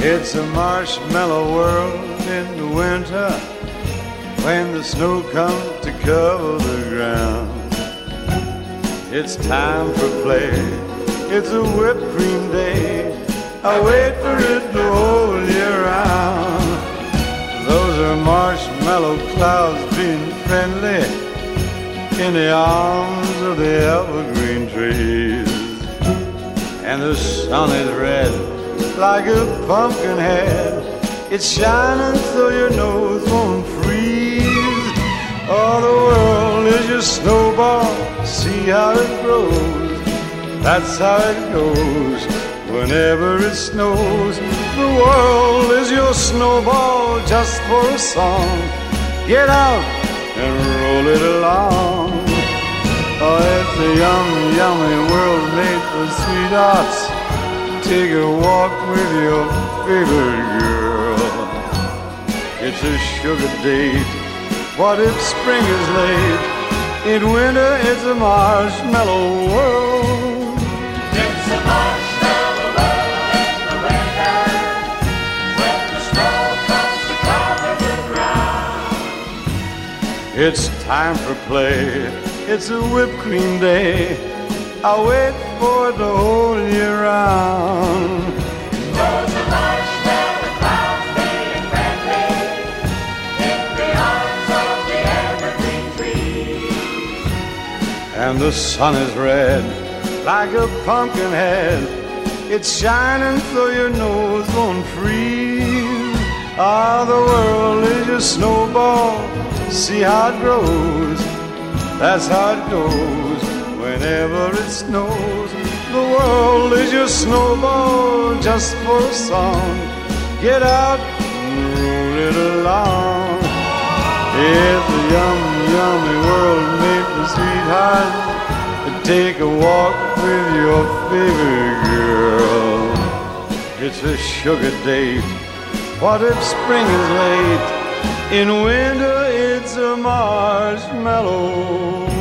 It's a marshmallow world in the winter when the snow comes to cover the ground. It's time for play, it's a whipped cream day. I wait for it the whole year round. Those are marshmallow clouds being friendly in the arms of the evergreen trees. And the sun is red like a pumpkin head. It's shining so your nose won't freeze. Oh, the world is your snowball, see how it grows. That's how it goes whenever it snows. The world is your snowball just for a song. Get out and roll it along. Oh, it's a yummy, yummy world made for sweethearts. Take a walk with your favorite girl. It's a sugar date. What if spring is late? In winter it's a marshmallow world. It's a marshmallow world in the winter when the snow comes to cover the ground. It's time for play, it's a whipped cream day. I wait for it the whole year round. Those are marshmallow clouds being friendly in the arms of the evergreen trees. And the sun is red like a pumpkin head. It's shining so your nose won't freeze. Ah, the world is your snowball, see how it grows. That's how it goes whenever it snows. The world is your snowball just for a song. Get out and roll it along. It's a yummy, yummy world made for sweethearts. Take a walk with your favorite girl. It's a sugar date. What if spring is late? In winter it's a marshmallow